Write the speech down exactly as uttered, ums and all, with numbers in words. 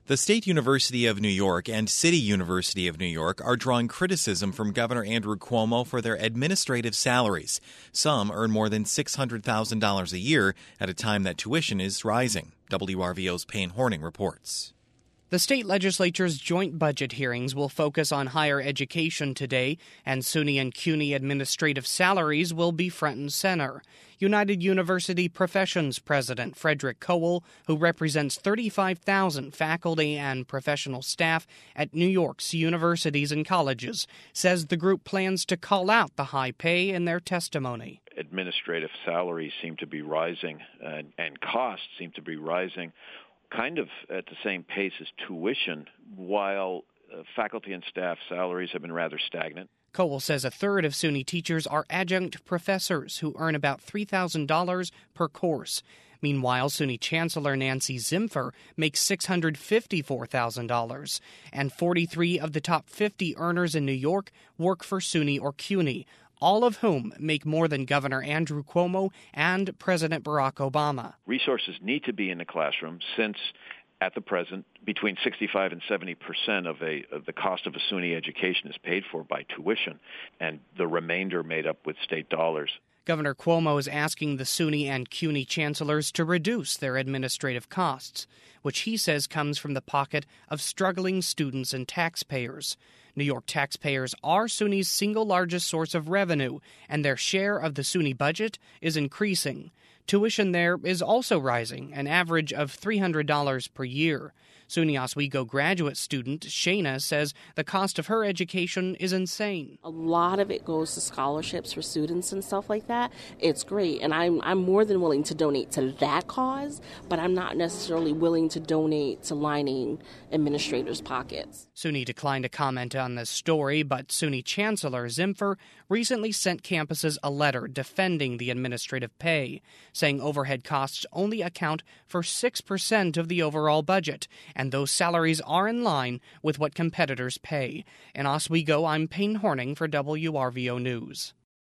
The State University of New York and City University of New York are drawing criticism from Governor Andrew Cuomo for their administrative salaries. Some earn more than six hundred thousand dollars a year at a time that tuition is rising. W R V O's Payne Horning reports. The state legislature's joint budget hearings will focus on higher education today, and SUNY and CUNY administrative salaries will be front and center. United University Professions President Frederick Cowell, who represents thirty-five thousand faculty and professional staff at New York's universities and colleges, says the group plans to call out the high pay in their testimony. Administrative salaries seem to be rising, and, and costs seem to be rising kind of at the same pace as tuition, while uh, faculty and staff salaries have been rather stagnant. Cowell says a third of SUNY teachers are adjunct professors who earn about three thousand dollars per course. Meanwhile, SUNY Chancellor Nancy Zimpher makes six hundred fifty-four thousand dollars, and forty-three of the top fifty earners in New York work for SUNY or CUNY, all of whom make more than Governor Andrew Cuomo and President Barack Obama. Resources need to be in the classroom since, at the present, between sixty-five and seventy percent of, a, of the cost of a SUNY education is paid for by tuition, and the remainder made up with state dollars. Governor Cuomo is asking the SUNY and CUNY chancellors to reduce their administrative costs, which he says comes from the pocket of struggling students and taxpayers. New York taxpayers are SUNY's single largest source of revenue, and their share of the SUNY budget is increasing. Tuition there is also rising, an average of three hundred dollars per year. SUNY Oswego graduate student Shayna says the cost of her education is insane. A lot of it goes to scholarships for students and stuff like that. It's great, and I'm I'm more than willing to donate to that cause, but I'm not necessarily willing to donate to lining administrators' pockets. SUNY declined to comment on this story, but SUNY Chancellor Zimpher recently sent campuses a letter defending the administrative pay, saying overhead costs only account for six percent of the overall budget, and those salaries are in line with what competitors pay. In Oswego, I'm Payne Horning for W R V O News.